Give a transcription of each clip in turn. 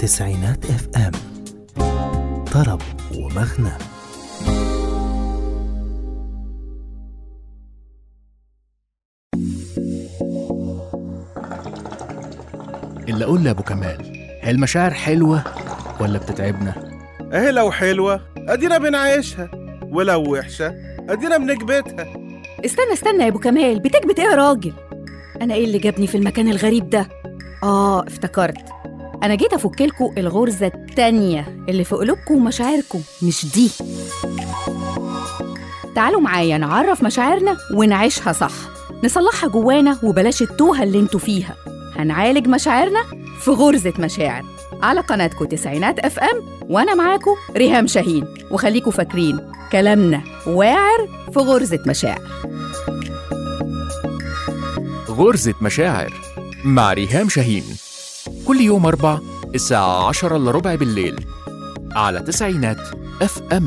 تسعينات FM. طرب ومغنى. اللي أقول لأبو كمال، هي المشاعر حلوة ولا بتتعبنا؟ اهي لو حلوة ادينا بنعيشها، ولو وحشة ادينا بنكبتها. استنى يا ابو كمال، بتكبت ايه يا راجل؟ انا ايه اللي جابني في المكان الغريب ده؟ افتكرت، انا جيت افكلكوا الغرزة التانية اللي في قلوبكم ومشاعركم، مش دي. تعالوا معايا نعرف مشاعرنا ونعيشها صح، نصلحها جوانا وبلاش التوهة اللي انتوا فيها. هنعالج مشاعرنا في غرزة مشاعر على قناتكم تسعينات FM، وانا معاكم ريهام شاهين. وخليكوا فاكرين كلامنا واعر في غرزة مشاعر. غرزة مشاعر مع ريهام شاهين، كل يوم 4 الساعة 10:15 بالليل على تسعينات FM.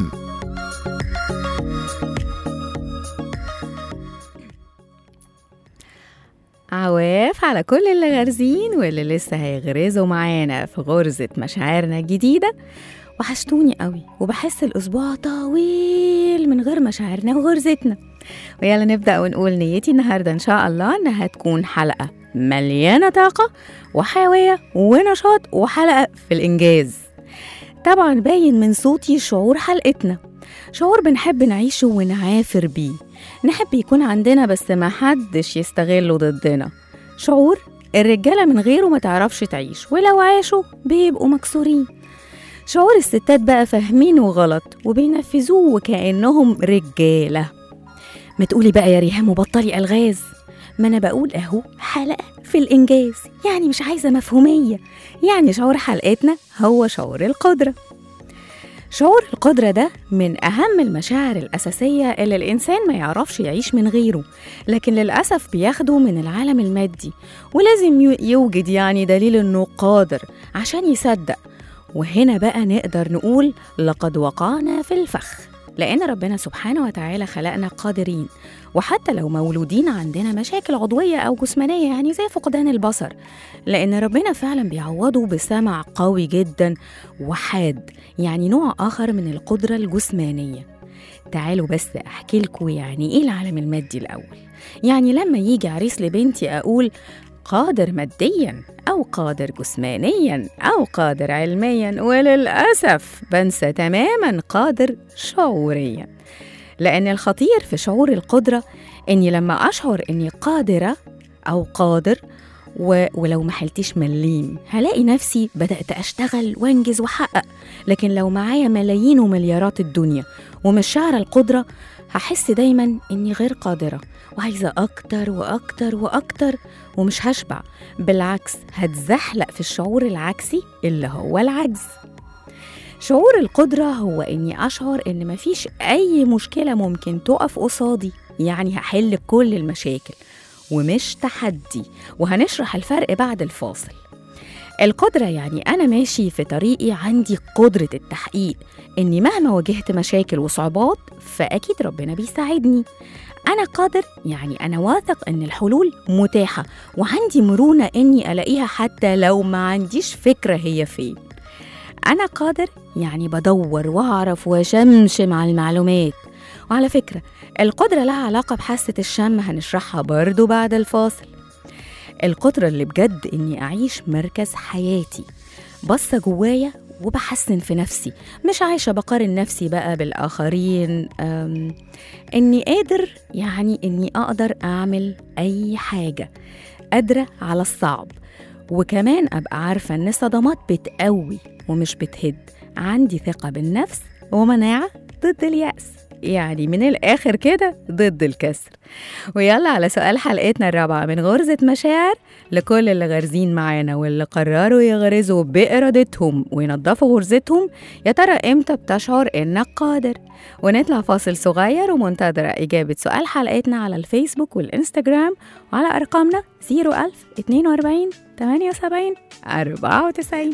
عواف على كل اللي غارزين واللي لسه هيغرزوا معانا في غرزة مشاعرنا الجديدة. وحشتوني قوي، وبحس الأسبوع طويل من غير مشاعرنا وغرزتنا. ويلا نبدأ ونقول نيتي النهاردة إن شاء الله إنها تكون حلقة مليانة طاقة وحيوية ونشاط، وحلقة في الإنجاز. طبعا باين من صوتي شعور حلقتنا، شعور بنحب نعيشه ونعافر بيه، نحب يكون عندنا بس ما حدش يستغله ضدنا. شعور الرجالة من غيره ما تعرفش تعيش، ولو عاشوا بيبقوا مكسورين. شعور الستات بقى فاهمينه غلط وبينفذوه وكأنهم رجالة. ما تقولي بقى يا ريهام وبطلي ألغاز، ما أنا بقول أهو حلقة في الإنجاز، يعني مش عايزة مفهومية. يعني شعور حلقتنا هو شعور القدرة. شعور القدرة ده من أهم المشاعر الأساسية اللي الإنسان ما يعرفش يعيش من غيره، لكن للأسف بياخده من العالم المادي، ولازم يوجد يعني دليل إنه قادر عشان يصدق. وهنا بقى نقدر نقول لقد وقعنا في الفخ، لأن ربنا سبحانه وتعالى خلقنا قادرين. وحتى لو مولودين عندنا مشاكل عضوية أو جسمانية، يعني زي فقدان البصر، لأن ربنا فعلا بيعوضه بسمع قوي جدا وحاد، يعني نوع آخر من القدرة الجسمانية. تعالوا بس أحكي لكم يعني إيه العالم المادي الأول. يعني لما يجي عريس لبنتي أقول قادر مادياً أو قادر جسمانياً أو قادر علمياً، وللأسف بنسى تماماً قادر شعورياً. لأن الخطير في شعور القدرة إني لما أشعر إني قادرة أو قادر ولو ما حلتش مليم هلاقي نفسي بدأت أشتغل وانجز وحقق. لكن لو معايا ملايين ومليارات الدنيا ومش شعر القدرة، هحس دايماً إني غير قادرة وعايزة أكتر وأكتر وأكتر ومش هشبع. بالعكس هتزحلق في الشعور العكسي اللي هو العجز. شعور القدرة هو إني أشعر إن مفيش أي مشكلة ممكن تقف قصادي، يعني هحل كل المشاكل ومش تحدي. وهنشرح الفرق بعد الفاصل. القدرة يعني أنا ماشي في طريقي، عندي قدرة التحقيق، إني مهما واجهت مشاكل وصعوبات فأكيد ربنا بيساعدني. أنا قادر يعني أنا واثق إن الحلول متاحة، وعندي مرونة إني ألاقيها حتى لو ما عنديش فكرة هي فين. أنا قادر يعني بدور وأعرف وشمشم على المعلومات. وعلى فكرة القدرة لها علاقة بحاسة الشم، هنشرحها برضو بعد الفاصل. القدرة اللي بجد إني أعيش مركز حياتي، بصة جوايا وبحسن في نفسي، مش عايشة بقارن نفسي بقى بالآخرين. إني قادر يعني إني أقدر أعمل أي حاجة، قادرة على الصعب، وكمان أبقى عارفة إن الصدمات بتقوي ومش بتهد. عندي ثقة بالنفس ومناعة ضد اليأس، يعني من الآخر كده ضد الكسر. ويلا على سؤال حلقتنا الرابعة من غرزة مشاعر لكل اللي غارزين معانا واللي قرروا يغرزوا بإرادتهم وينظفوا غرزتهم. يا ترى إمتى بتشعر إنك قادر؟ ونطلع فاصل صغير ومنتظرة إجابة سؤال حلقتنا على الفيسبوك والإنستجرام وعلى أرقامنا 01000 42 78 94.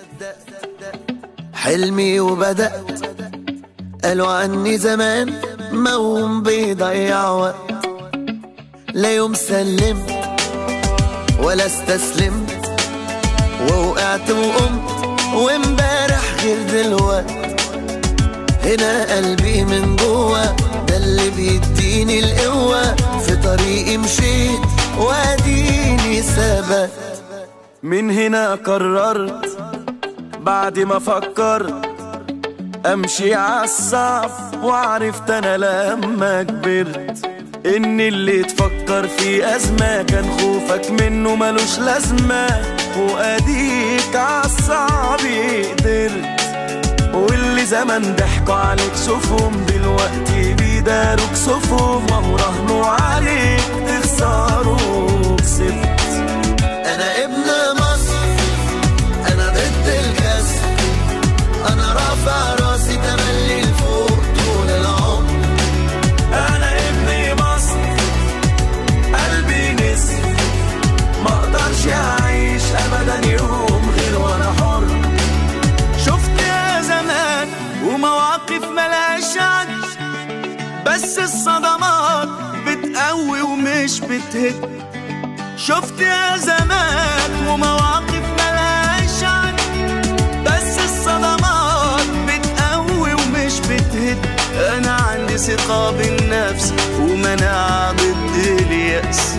حلمي وبدأت قالوا عني زمان موم بيضيع وقت، لا يوم سلمت ولا استسلمت، ووقعت وقمت وامبارح غير دلوقت. هنا قلبي من جوا ده اللي بيديني القوة، في طريقي مشيت واديني ثبت. من هنا قررت بعد ما فكرت امشي عالصعب، وعرفت انا لما كبرت ان اللي تفكر في ازمة كان خوفك منه ملوش لازمة، واديك عالصعب قدرت. واللي زمان ضحكوا عليك شوفهم دلوقتي بيداروك صفهم، وهو رهنوا عليك تخسروا كسبت. انا ابن مصر انا ضد الكسر، انا رافع راسي تملي لفوق طول العمر. انا ابن مصر قلبي نسر، ما اقدرش اعيش ابدا يوم غير وانا حر. شفت يا زمان ومواقف ملهاش عد، بس الصدمات بتقوي ومش بتهد. شفت يا زمان ومواقف ملهاش عد، بس الصدمات بتقوي ومش بتهد. انا عندي ثقة بالنفس ومناعة ضد اليأس.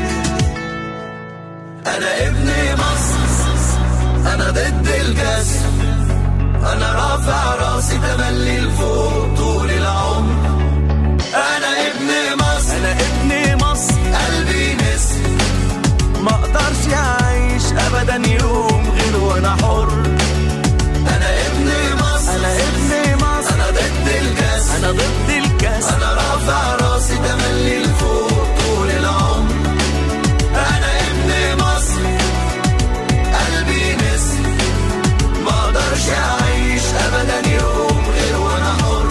انا ابن مصر انا ضد الكسر، انا رافع راسي تملي لفوق طول العمر. انا ابن مصر انا ابن مصر قلبي نسر، ما اقدرش اعيش ابدا يوم غير وانا حر. انا ابن مصر انا ابن مصر انا ضد الكسر، انا ضد الكسر، انا رافع راسي تملي لفوق طول العمر. انا ابن مصر قلبي نسر، ما اقدرش اعيش ابدا يوم غير وانا حر.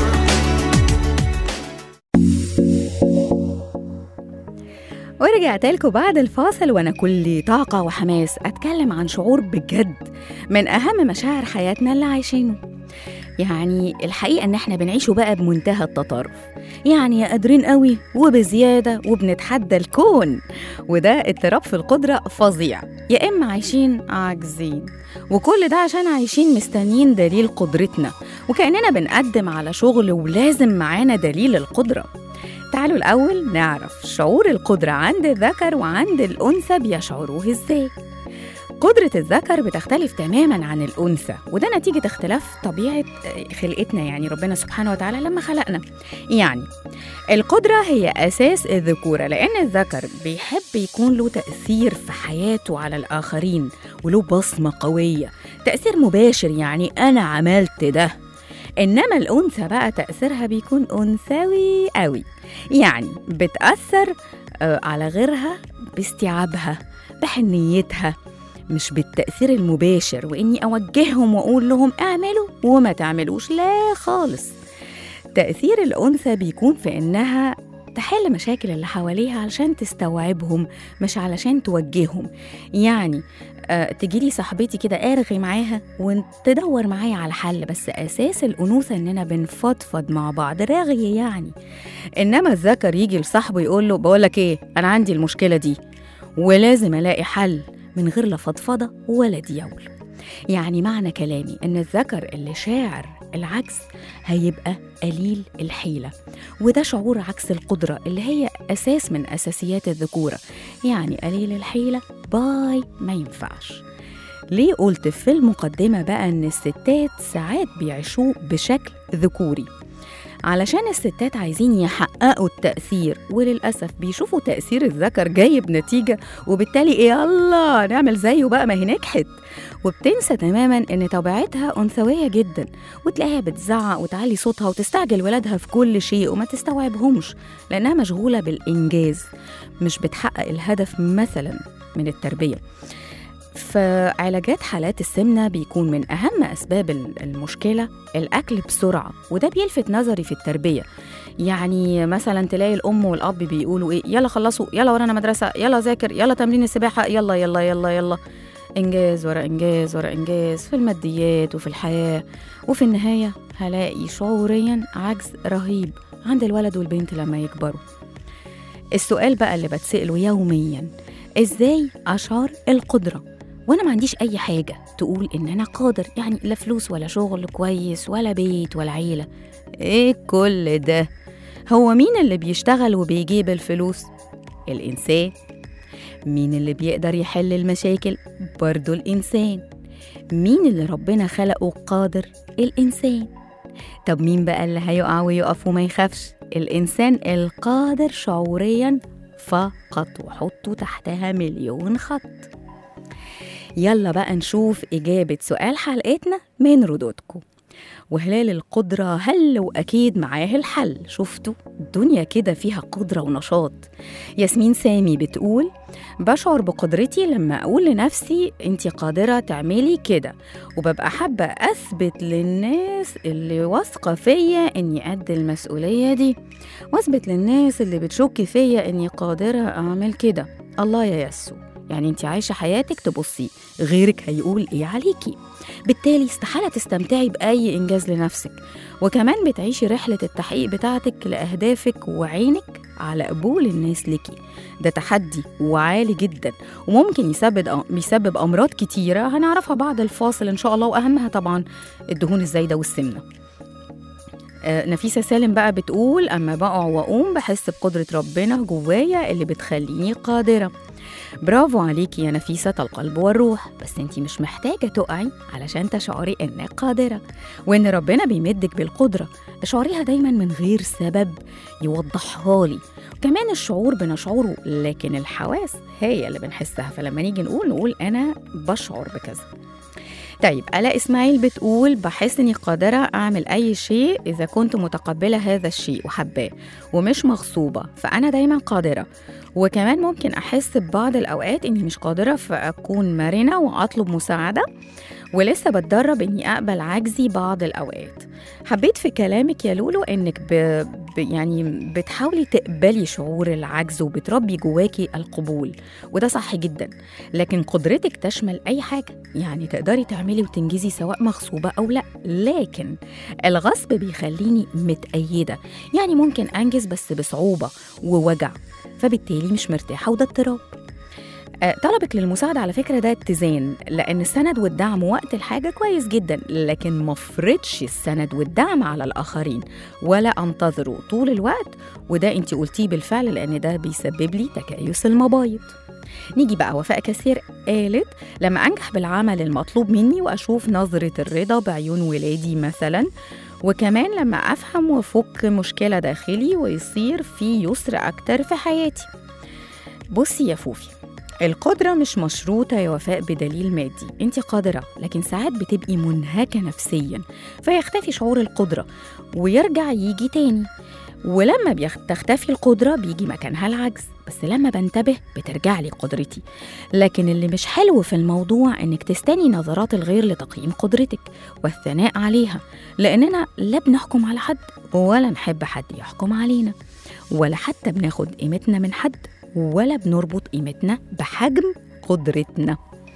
ورجعت لكم بعد الفاصل وانا كل طاقة وحماس اتكلم عن شعور بجد من اهم مشاعر حياتنا اللي عايشينه. يعني الحقيقة ان احنا بنعيشه بقى بمنتهى التطرف، يعني قادرين قوي وبزيادة وبنتحدى الكون، وده اضطراب في القدرة فظيع. يا اما عايشين عاجزين، وكل ده عشان عايشين مستنيين دليل قدرتنا، وكأننا بنقدم على شغل ولازم معانا دليل القدرة. تعالوا الأول نعرف شعور القدرة عند الذكر وعند الأنثى بيشعروه إزاي. قدرة الذكر بتختلف تماماً عن الأنثى، وده نتيجة اختلاف طبيعة خلقتنا، يعني ربنا سبحانه وتعالى لما خلقنا. يعني القدرة هي أساس الذكورة، لأن الذكر بيحب يكون له تأثير في حياته على الآخرين، وله بصمة قوية، تأثير مباشر، يعني أنا عملت ده. إنما الأنثى بقى تأثيرها بيكون أنثوي قوي، يعني بتأثر على غيرها باستيعابها بحنيتها، مش بالتأثير المباشر وإني أوجههم وأقول لهم اعملوا وما تعملوش، لا خالص. تأثير الأنثى بيكون في إنها تحل مشاكل اللي حواليها علشان تستوعبهم، مش علشان توجههم. يعني تجيلي صاحبتي كده أرغي معاها وتدور معايا على حل، بس أساس الأنوثة إننا بنفضفض مع بعض، راغي يعني. إنما الذكر يجي لصاحبه يقول له بقولك إيه، أنا عندي المشكلة دي ولازم ألاقي حل، من غير لا فضفضة ولا ديول. يعني معنى كلامي إن الذكر اللي شاعر العجز هيبقى قليل الحيلة، وده شعور عكس القدرة اللي هي أساس من أساسيات الذكورة. يعني قليل الحيلة باي ما ينفعش. ليه قلت في المقدمة بقى إن الستات ساعات بيعيشوا بشكل ذكوري؟ علشان الستات عايزين يحققوا التأثير، وللأسف بيشوفوا تأثير الذكر جايب نتيجة، وبالتالي يلا نعمل زيه بقى ما هي نجحت، وبتنسى تماما ان طبيعتها أنثوية جدا، وتلاقيها بتزعق وتعلي صوتها وتستعجل ولادها في كل شيء وما تستوعبهمش، لأنها مشغولة بالإنجاز، مش بتحقق الهدف مثلا من التربية. فعلاجات حالات السمنة بيكون من أهم أسباب المشكلة الأكل بسرعة، وده بيلفت نظري في التربية. يعني مثلا تلاقي الأم والأب بيقولوا إيه، يلا خلصوا، يلا ورانا مدرسة، يلا ذاكر، يلا تمرين السباحة، يلا يلا يلا يلا، إنجاز ورا إنجاز ورا إنجاز في الماديات وفي الحياة، وفي النهاية هلاقي شعوريا عجز رهيب عند الولد والبنت لما يكبروا. السؤال بقى اللي بتسأله يوميا، إزاي أشعر القدرة؟ وأنا ما عنديش أي حاجة تقول إن أنا قادر، يعني لا فلوس ولا شغل كويس ولا بيت ولا عيلة. إيه كل ده؟ هو مين اللي بيشتغل وبيجيب الفلوس؟ الإنسان. مين اللي بيقدر يحل المشاكل؟ برضو الإنسان. مين اللي ربنا خلقه قادر؟ الإنسان. طب مين بقى اللي هيقع ويقف وما يخافش؟ الإنسان القادر شعوريا فقط، وحطوا تحتها مليون خط. يلا بقى نشوف إجابة سؤال حلقتنا من ردودكم. وهلال القدرة هل وأكيد معاه الحل. شفتوا الدنيا كده فيها قدرة ونشاط. ياسمين سامي بتقول بشعر بقدرتي لما أقول لنفسي أنتي قادرة تعملي كده، وببقى حابة أثبت للناس اللي واثقة فيا أني قد المسؤولية دي، وأثبت للناس اللي بتشك فيا أني قادرة أعمل كده. الله يا يسو، يعني أنتي عايشة حياتك تبصي غيرك هيقول إيه عليكي، بالتالي استحالة تستمتعي بأي إنجاز لنفسك، وكمان بتعيشي رحلة التحقيق بتاعتك لأهدافك وعينك على قبول الناس لكي. ده تحدي وعالي جدا، وممكن يسبب أمراض كتيرة هنعرفها بعد الفاصل إن شاء الله، وأهمها طبعا الدهون الزايدة والسمنة. نفيسة سالم بقى بتقول أما بقع وأقوم بحس بقدرة ربنا جوايا اللي بتخليني قادرة. برافو عليكي يا نفيسة القلب والروح، بس انتي مش محتاجة تقعي علشان تشعري انك قادرة، وان ربنا بيمدك بالقدرة. اشعريها دايما من غير سبب يوضحها لي. كمان الشعور بنشعره، لكن الحواس هي اللي بنحسها، فلما نيجي نقول انا بشعر بكذا. طيب آلاء إسماعيل بتقول بحس إني قادرة أعمل أي شيء إذا كنت متقبلة هذا الشيء وحباه ومش مغصوبة، فأنا دايما قادرة. وكمان ممكن أحس ببعض الأوقات إني مش قادرة، فأكون مرنة وأطلب مساعدة، ولسه بتدرب إني أقبل عجزي بعض الأوقات. حبيت في كلامك يا لولو إنك يعني بتحاولي تقبلي شعور العجز وبتربي جواكي القبول، وده صح جدا. لكن قدرتك تشمل أي حاجة، يعني تقدري تعملي وتنجزي سواء مغصوبة أو لا، لكن الغصب بيخليني متأيدة، يعني ممكن أنجز بس بصعوبة ووجع، فبالتالي مش مرتاحة، وده اضطراب. طلبك للمساعدة على فكرة ده اتزان، لأن السند والدعم وقت الحاجة كويس جدا، لكن مفرضش السند والدعم على الآخرين ولا أنتظره طول الوقت، وده انتي قلتيه بالفعل، لأن ده بيسبب لي تكيس المبايض. نيجي بقى وفاء كثير قالت لما أنجح بالعمل المطلوب مني وأشوف نظرة الرضا بعيون ولادي مثلا، وكمان لما أفهم وأفك مشكلة داخلي ويصير في يسر أكتر في حياتي. بصي يا فوفي، القدرة مش مشروطة يا وفاء بدليل مادي، انت قادرة، لكن ساعات بتبقي منهكة نفسيا فيختفي شعور القدرة ويرجع يجي تاني، ولما تختفي القدرة بيجي مكانها العجز، بس لما بنتبه بترجع لي قدرتي. لكن اللي مش حلو في الموضوع انك تستني نظرات الغير لتقييم قدرتك والثناء عليها، لاننا لا بنحكم على حد ولا نحب حد يحكم علينا، ولا حتى بناخد قيمتنا من حد، ولا بنربط قيمتنا بحجم قدرتنا.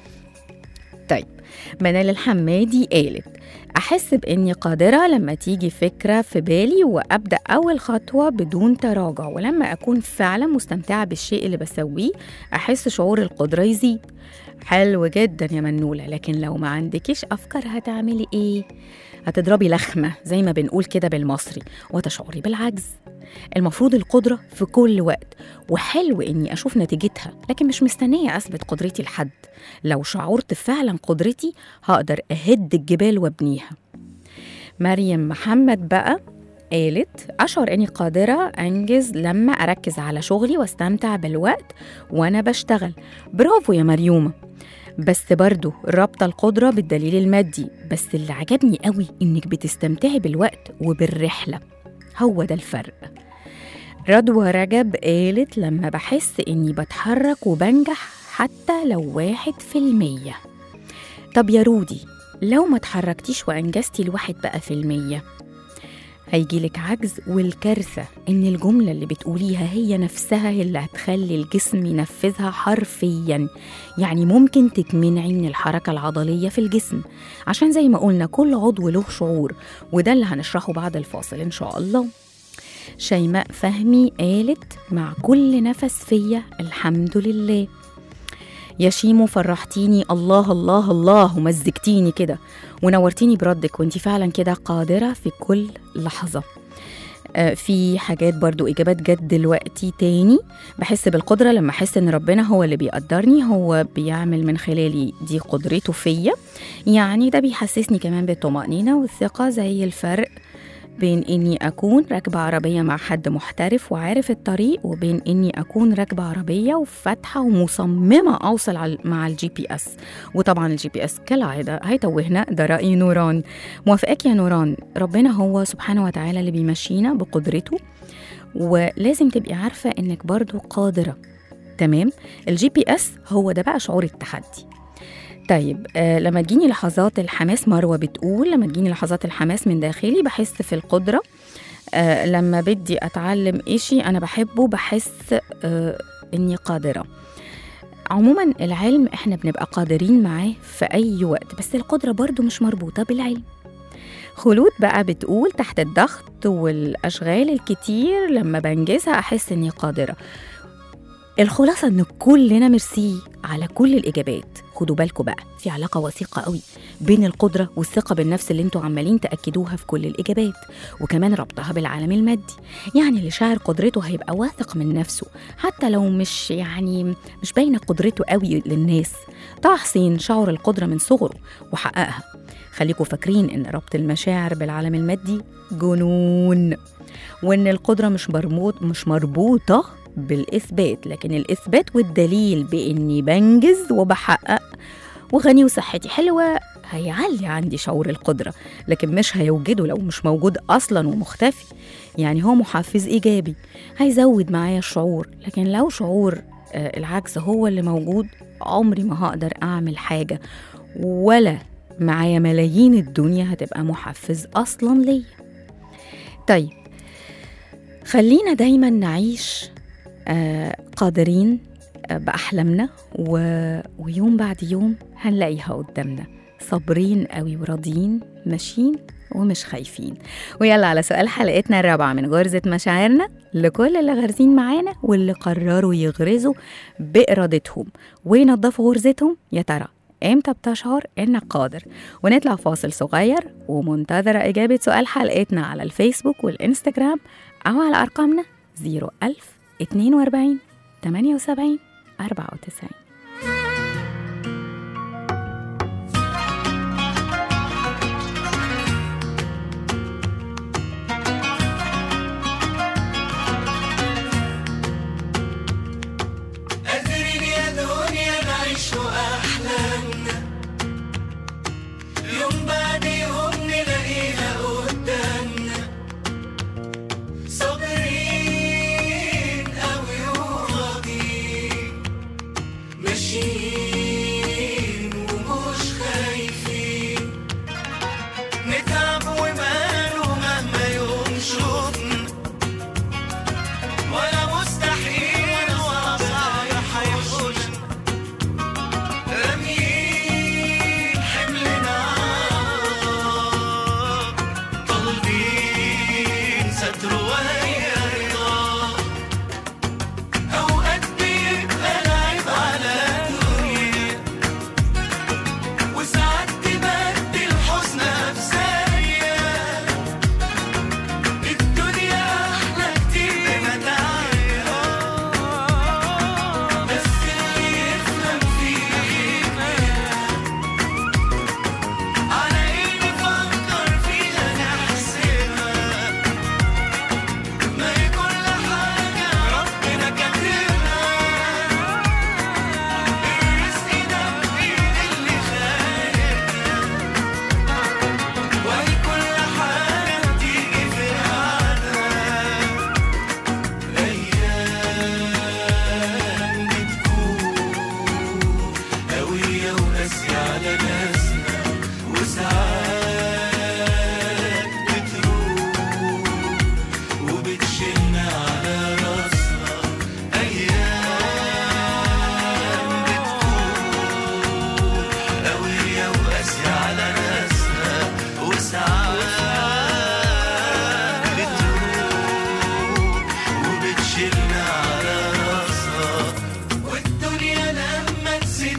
طيب منال الحمادي قالت أحس بإني قادرة لما تيجي فكرة في بالي وأبدأ أول خطوة بدون تراجع، ولما أكون فعلا مستمتعة بالشيء اللي بسويه أحس شعور القدرة يزيد. حلو جدا يا منولة، لكن لو ما عندكيش أفكار هتعملي إيه؟ هتضربي لخمة زي ما بنقول كده بالمصري وتشعري بالعجز. المفروض القدرة في كل وقت، وحلو إني أشوف نتيجتها، لكن مش مستنية أثبت قدرتي لحد. لو شعرت فعلا قدرتي هقدر أهد الجبال وابنيها. مريم محمد بقى قالت أشعر إني قادرة أنجز لما أركز على شغلي واستمتع بالوقت وأنا بشتغل. برافو يا مريومة، بس برضو رابطة القدرة بالدليل المادي، بس اللي عجبني قوي إنك بتستمتعي بالوقت وبالرحلة، هو ده الفرق. رضوى رجب قالت لما بحس إني بتحرك وبنجح حتى لو 1%. طب يا رودي، لو ما تحركتيش وأنجزتي ال1% هيجيلك عجز، والكارثة إن الجملة اللي بتقوليها هي نفسها اللي هتخلي الجسم ينفذها حرفياً. يعني ممكن تتمنعي من الحركة العضلية في الجسم، عشان زي ما قلنا كل عضو له شعور، وده اللي هنشرحه بعد الفاصل إن شاء الله. شيماء فهمي قالت مع كل نفس فيا الحمد لله. يا شيمو فرحتيني، الله الله الله، ومزجتيني كده ونورتيني بردك، وانتي فعلا كده قادرة في كل لحظة. في حاجات برضو إجابات جت دلوقتي تاني. بحس بالقدرة لما أحس إن ربنا هو اللي بيقدرني، هو بيعمل من خلالي، دي قدرته فيا. يعني ده بيحسسني كمان بالطمأنينة والثقة، زي الفرق بين إني أكون راكبة عربية مع حد محترف وعارف الطريق، وبين إني أكون راكبة عربية وفاتحة ومصممة أوصل مع الجي بي اس. وطبعا الجي بي اس كالعادة هيتوهنا، ده رأي نوران. موافقك يا نوران، ربنا هو سبحانه وتعالى اللي بيمشينا بقدرته، ولازم تبقي عارفة إنك برضو قادرة. تمام، الجي بي اس هو ده بقى شعور التحدي. طيب لما تجيني لحظات الحماس، مروة بتقول لما تجيني لحظات الحماس من داخلي بحس في القدرة. لما بدي أتعلم إشي أنا بحبه بحس إني قادرة. عموما العلم إحنا بنبقى قادرين معاه في أي وقت، بس القدرة برضو مش مربوطة بالعلم. خلود بقى بتقول تحت الضغط والأشغال الكتير لما بنجزها أحس إني قادرة. الخلاصة إن كلنا مرسي على كل الإجابات. خدوا بالكم بقى، في علاقة وثيقة قوي بين القدرة والثقة بالنفس اللي انتوا عمالين تأكدوها في كل الإجابات، وكمان ربطها بالعالم المادي. يعني اللي شاعر قدرته هيبقى واثق من نفسه حتى لو مش باينة قدرته قوي للناس. طه حسين شعر القدرة من صغره وحققها. خليكم فاكرين إن ربط المشاعر بالعالم المادي جنون، وإن القدرة مش مربوطة بالإثبات، لكن الإثبات والدليل بإني بنجز وبحقق وغني وصحتي حلوة هيعلي عندي شعور القدرة، لكن مش هيوجده لو مش موجود أصلا ومختفي. يعني هو محفز إيجابي هيزود معايا الشعور، لكن لو شعور العكس هو اللي موجود عمري ما هقدر أعمل حاجة، ولا معايا ملايين الدنيا هتبقى محفز أصلا ليا. طيب خلينا دايما نعيش قادرين بأحلامنا، ويوم بعد يوم هنلاقيها قدامنا، صابرين قوي وراضيين ماشيين ومش خايفين. ويلا على سؤال حلقتنا الرابعة من غرزة مشاعرنا، لكل اللي غارزين معانا واللي قرروا يغرزوا بإرادتهم وينظفوا غرزتهم، يا ترى امتى بتشعر انك قادر؟ ونطلع فاصل صغير، ومنتظرة إجابة سؤال حلقتنا على الفيسبوك والإنستجرام أو على أرقامنا 01000 42 78 94. قادرين يا دنيا نعيش أحلامنا، يوم بعد يوم نلاقيها قدامنا، صابرين قوي وراضيين ماشيين ومش خايفين، نتعب وماله مهما يوم شوفنا، ولا مستحيل ولا صعب هيحوشنا، راميين حملنا طالبين ستر وهي رضا. أوقات بيبقى العيب على الدنيا، وساعات تبدل حزنها بثانية، الدنيا أحلى كتير بمتاعها، بس اللي يفهم فيها على إيه نفكر فيها نحسبها، ما هي كل حاجة ربنا كاتبها، الرزق ده بإيد اللي خالقها، وهي كل حاجة بتيجي في ميعادها، أيام بتكون قوية وقاسية على ناسنا، وساعات بتروح وبتشيلنا على راسنا، أيام بتكون قوية وقاسية على ناسنا، وساعات بتروح وبتشيلنا على راسنا، والدنيا لما تزيد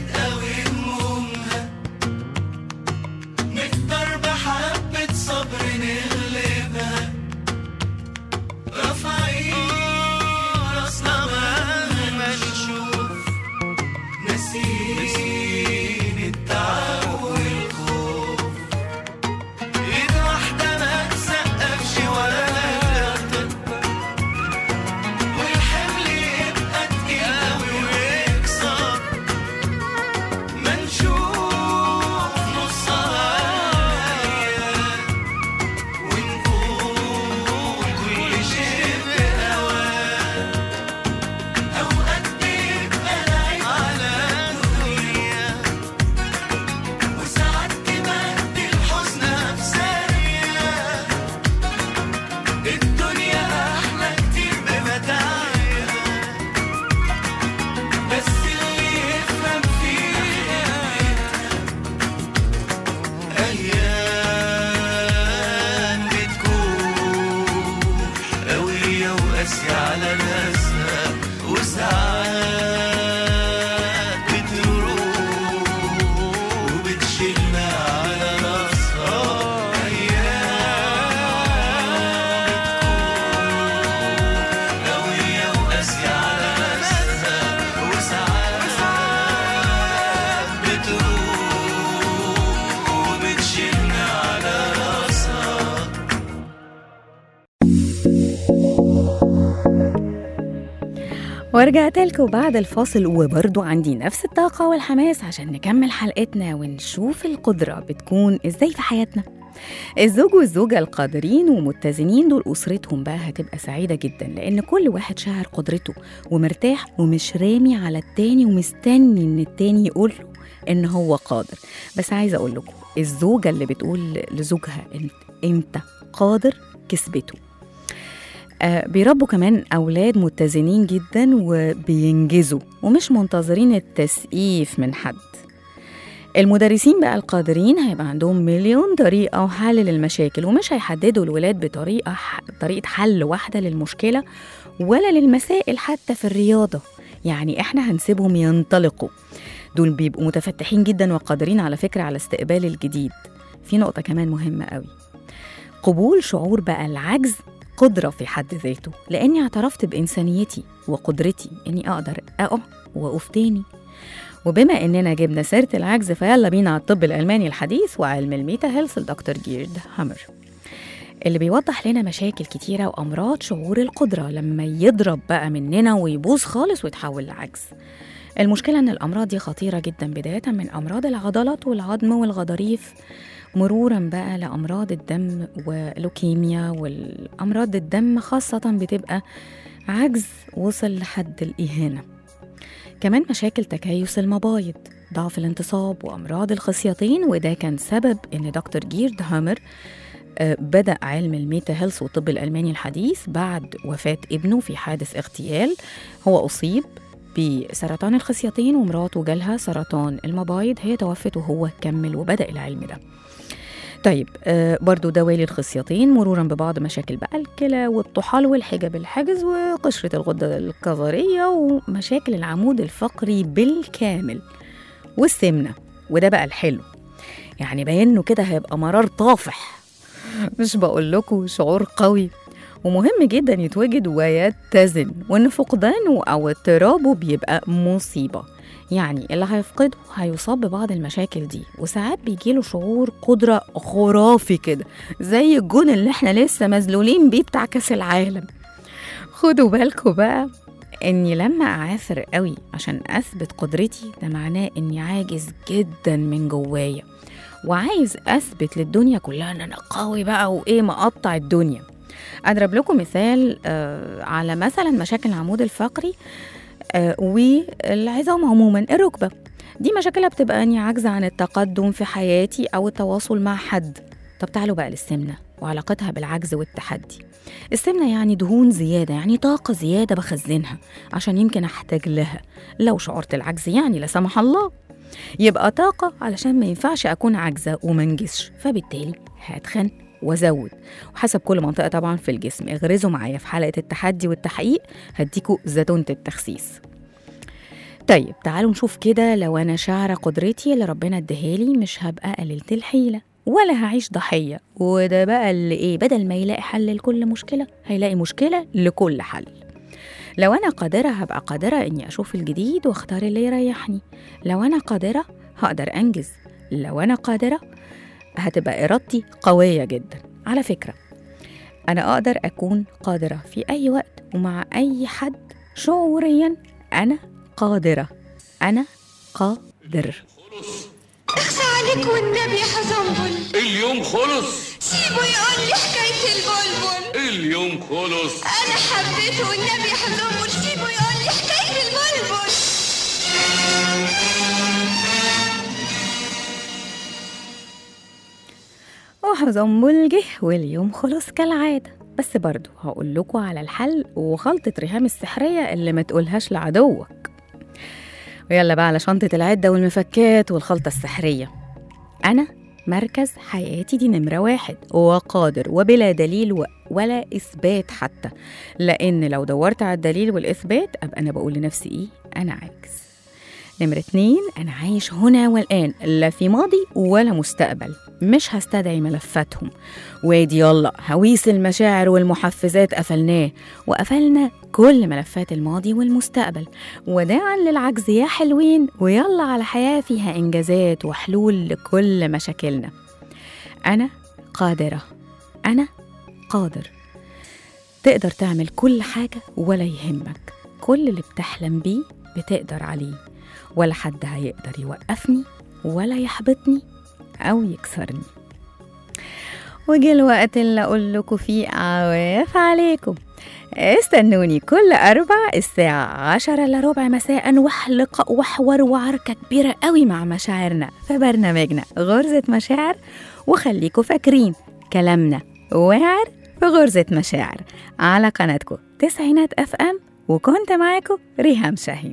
أيام بتكون قوية وقاسية على ناسها، وساعات بتروح وبتشيلنا على راسها. أيام بتكون قوية وقاسية على ناسها، وساعات بتروح وبتشيلنا على راسها. ورجعت لكم بعد الفاصل، وبرضو عندي نفس الطاقة والحماس عشان نكمل حلقتنا ونشوف القدرة بتكون ازاي في حياتنا. الزوج والزوجة القادرين ومتزنين دول أسرتهم بقى هتبقى سعيدة جدا، لأن كل واحد شاعر قدرته ومرتاح ومش رامي على التاني ومستني إن التاني يقول له إن هو قادر. بس عايزة أقول لكم، الزوجة اللي بتقول لزوجها أنت قادر كسبته. بيربوا كمان أولاد متزنين جدا وبينجزوا ومش منتظرين التسقيف من حد. المدرسين بقى القادرين هيبقى عندهم مليون طريقة وحل للمشاكل، ومش هيحددوا الولاد بطريقة حل واحدة للمشكلة ولا للمسائل حتى في الرياضة. يعني احنا هنسيبهم ينطلقوا. دول بيبقوا متفتحين جدا وقادرين على فكرة على استقبال الجديد. في نقطة كمان مهمة قوي، قبول شعور بقى العجز قدرة في حد ذاته، لأني اعترفت بإنسانيتي وقدرتي إني أقدر أقع وأقف تاني. وبما إننا جبنا سيرة العجز، فيلا بينا على الطب الألماني الحديث وعلم الميتا هيلث لدكتور جيرد هامر، اللي بيوضح لنا مشاكل كتيرة وأمراض شعور القدرة لما يضرب بقى مننا ويبوظ خالص ويتحول لعجز. المشكلة إن الأمراض دي خطيرة جدا، بداية من أمراض العضلات والعظم والغضاريف، مرورا بقى لأمراض الدم ولوكيميا. والأمراض الدم خاصة بتبقى عجز وصل لحد الإهانة. كمان مشاكل تكيس المبايض، ضعف الانتصاب، وأمراض الخصيتين. وده كان سبب إن دكتور جيرد هامر بدأ علم الميتا هيلث والطب الألماني الحديث بعد وفاة ابنه في حادث اغتيال. هو أصيب بسرطان الخصيتين ومراته جالها سرطان المبايض، هي توفت وهو كمل وبدأ العلم ده. طيب برضو دوالي الخصيتين، مرورا ببعض مشاكل بقى الكلى والطحال والحجاب الحاجز وقشرة الغدة الكظرية ومشاكل العمود الفقري بالكامل والسمنة. وده بقى الحلو، يعني بينه كده هيبقى مرار طافح، مش بقول لكم شعور قوي ومهم جدا يتوجد ويتزن، وان فقدانه او اضطرابه بيبقى مصيبة. يعني اللي هيفقده هيصاب ببعض المشاكل دي، وساعات بيجيله شعور قدرة خرافي كده زي الجون اللي احنا لسه مذلولين بيه بتاع كاس العالم. خدوا بالكم بقى اني لما اعافر قوي عشان اثبت قدرتي، ده معناه اني عاجز جدا من جوايا وعايز اثبت للدنيا كلها ان انا قوي بقى وايه مقطع الدنيا. اضرب لكم مثال على مثلا مشاكل العمود الفقري والعظام عموما. الركبة دي مشاكلها بتبقى اني عاجزة عن التقدم في حياتي او التواصل مع حد. طب تعالوا بقى للسمنة وعلاقتها بالعجز والتحدي. السمنة يعني دهون زيادة، يعني طاقة زيادة بخزنها عشان يمكن احتاج لها لو شعرت العجز، يعني لا سمح الله يبقى طاقة علشان ما ينفعش اكون عاجزة ومنجزش، فبالتالي هتخن وزود. وحسب كل منطقة طبعا في الجسم. اغرزوا معايا في حلقة التحدي والتحقيق، هديكوا زتونة التخسيس. طيب تعالوا نشوف كده، لو أنا شاعرة قدرتي اللي ربنا ادهالي مش هبقى قليلة الحيلة ولا هعيش ضحية. وده بقى اللي إيه، بدل ما يلاقي حل لكل مشكلة هيلاقي مشكلة لكل حل. لو أنا قادرة هبقى قادرة إني أشوف الجديد واختار اللي يريحني. لو أنا قادرة هقدر أنجز. لو أنا قادرة هتبقى إرادتي قوية جدا. على فكرة أنا أقدر أكون قادرة في أي وقت ومع أي حد. شعوريا أنا قادرة، أنا قادر. اخفى عليك والنبي يا حزنبل، اليوم خلص. سيبه يقول لي حكاية البلبل. اليوم خلص. أنا حبيته والنبي يا حزنبل، سيبه يقول لي حكاية البلبل. وحزنبل جه واليوم خلص كالعادة. بس برضو هقول لكم على الحل وخلطة ريهام السحرية اللي ما تقولهاش لعدوك. ويلا بقى على شنطة العدة والمفكات والخلطة السحرية. أنا مركز حياتي دي نمرة 1 وقادر وبلا دليل ولا إثبات حتى، لأن لو دورت على الدليل والإثبات أبقى أنا بقول لنفسي إيه؟ أنا عاجز. نمرة 2 أنا عايش هنا والآن، لا في ماضي ولا مستقبل، مش هستدعي ملفاتهم. وادي يلا هويس المشاعر والمحفزات قفلناه، وقفلنا كل ملفات الماضي والمستقبل، وداعا للعجز يا حلوين، ويلا على حياة فيها إنجازات وحلول لكل مشاكلنا. أنا قادرة، أنا قادر. تقدر تعمل كل حاجة ولا يهمك، كل اللي بتحلم بيه بتقدر عليه، ولا حد هيقدر يوقفني ولا يحبطني أو يكسرني. وجه الوقت اللي أقول لكم فيه عواف عليكم. استنوني كل 4 الساعة 10:15 مساء، وحور وعركة كبيرة قوي مع مشاعرنا في برنامجنا غرزة مشاعر. وخليكم فاكرين كلامنا واعر في غرزة مشاعر على قناتكم تسعينات FM، وكنت معاكم ريهام شاهين.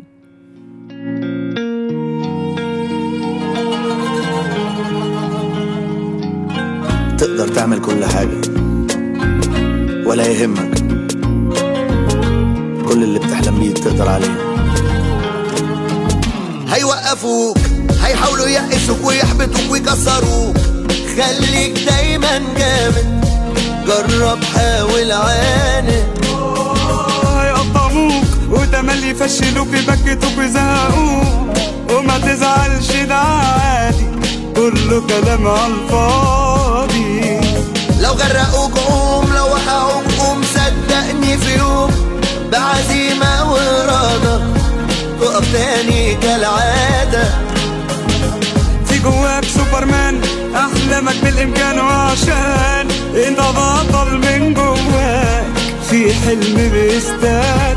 تقدر تعمل كل حاجة ولا يهمك، كل اللي بتحلم بيه تقدر عليه. هيوقفوك، هيحاولوا يقشوك ويحبطوك ويكسروك، خليك دايما جامد، جرب حاول عاند. هيقطعوك وتملي يفشلوك يبكتوك ويزهقوك، وما تزعلش ده عادي، كله كلام عالفاضي. لو غرقوك قوم، لو وقعوك قوم، صدقني في يوم بعزيمة وإرادة تقف تاني كالعادة. في جواك سوبرمان، أحلامك بالإمكان، وعشان انت بطل من جواك في حلم بيستاهل.